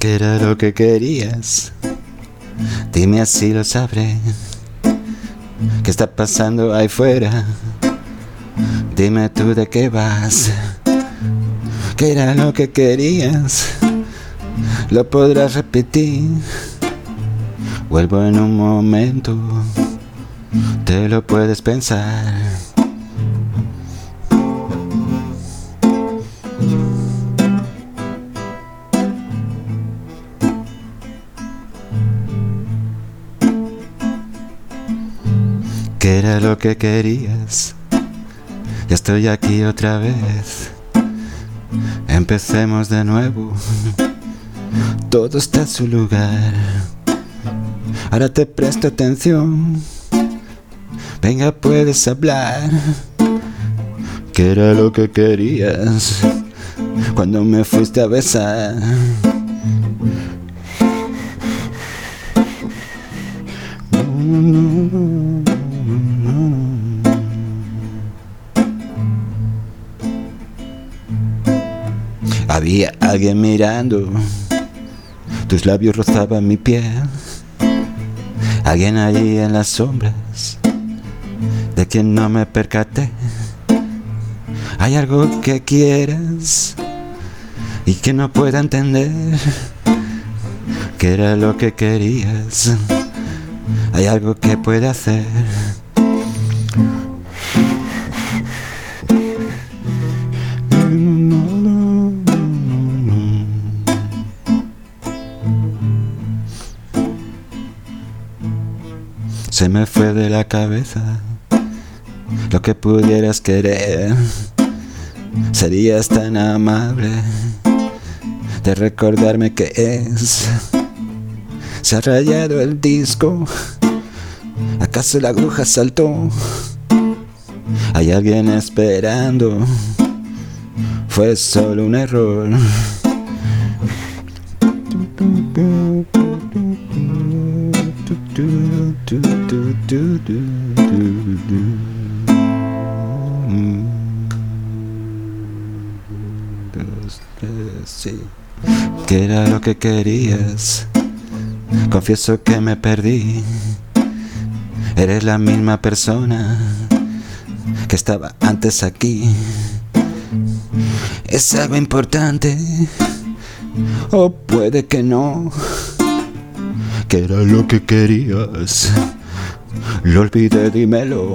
¿Qué era lo que querías? Dime así lo sabré. ¿Qué está pasando ahí fuera? Dime tú de qué vas. ¿Qué era lo que querías? Lo podrás repetir. Vuelvo en un momento. Te lo puedes pensar. ¿Qué era lo que querías? Ya estoy aquí otra vez. Empecemos de nuevo. Todo está en su lugar. Ahora te presto atención. Venga, puedes hablar. ¿Qué era lo que querías cuando me fuiste a besar? Había alguien mirando, tus labios rozaban mi piel. Alguien allí en las sombras, de quien no me percaté. Hay algo que quieres y que no puedo entender. ¿Qué era lo que querías? Hay algo que puede hacer. Se me fue de la cabeza lo que pudieras querer. Serías tan amable de recordarme que es. Se ha rayado el disco. ¿Acaso la aguja saltó? Hay alguien esperando. Fue solo un error. Sí. ¿Qué era lo que querías? Confieso que me perdí. Eres la misma persona que estaba antes aquí. ¿Es algo importante? O puede que no. ¿Qué era lo que querías? Lo olvidé, dímelo.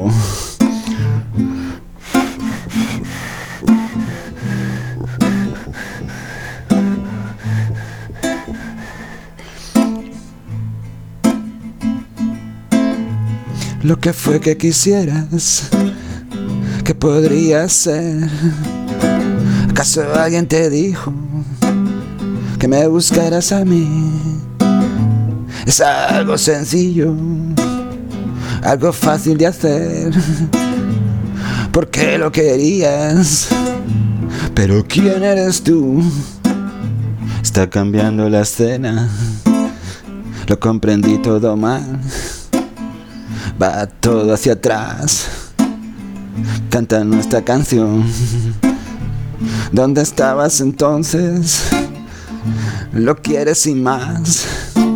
Lo que fue que quisieras, ¿qué podría ser? ¿Acaso alguien te dijo que me buscaras a mí? Es algo sencillo, algo fácil de hacer, porque lo querías. Pero ¿quién eres tú? Está cambiando la escena, lo comprendí todo mal. Va todo hacia atrás. Canta nuestra canción. ¿Dónde estabas entonces? Lo quieres y más.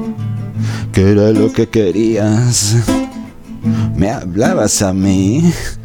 ¿Qué era lo que querías? Me hablabas a mí.